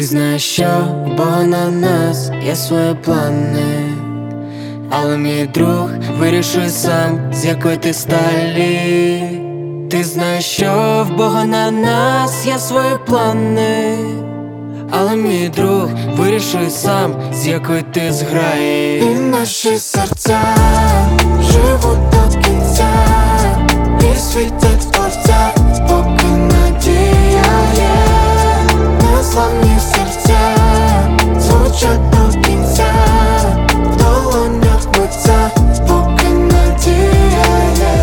знаєш, що в Бога на нас є свої плани, але мій друг вирішує сам, з якої ти сталі. Ти знаєш, що в Бога на нас є свої плани, але мій друг вирішує сам, з якої ти зграї. І наші серця живуть до кінця і світять творця, поки надія є. Незламні серця звучать до кінця, в долонях митця, поки надія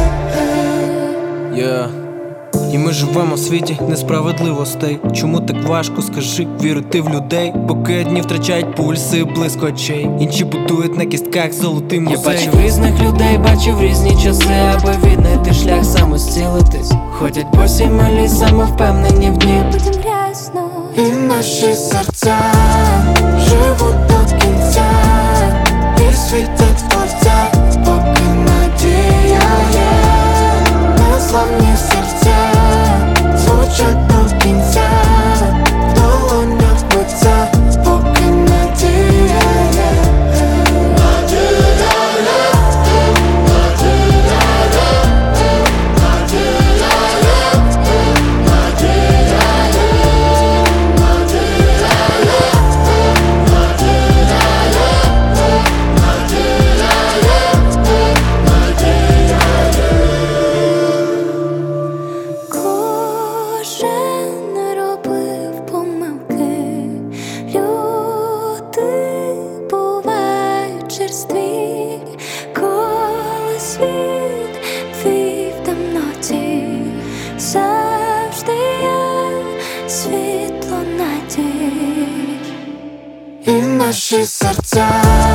є. І ми живемо в світі несправедливостей. Чому так важко, скажи, вірити в людей? Поки одні втрачають пульси, близько очей, інші будують на кістках золотий музей. Я бачив різних людей, бачив різні часи, аби віднайти шлях самозцілитись. Ходять босі малі, самовпевнені в дні. Потім грязно. І наші серця живуть до кінця і світять творця, поки надія є. Незламні серця звучать до кінця, в долонях митця, поки надія є. Кожен робив помилки, люди бувають черстві, коли світ твій в темноті, завжди є світло надій. І наші серця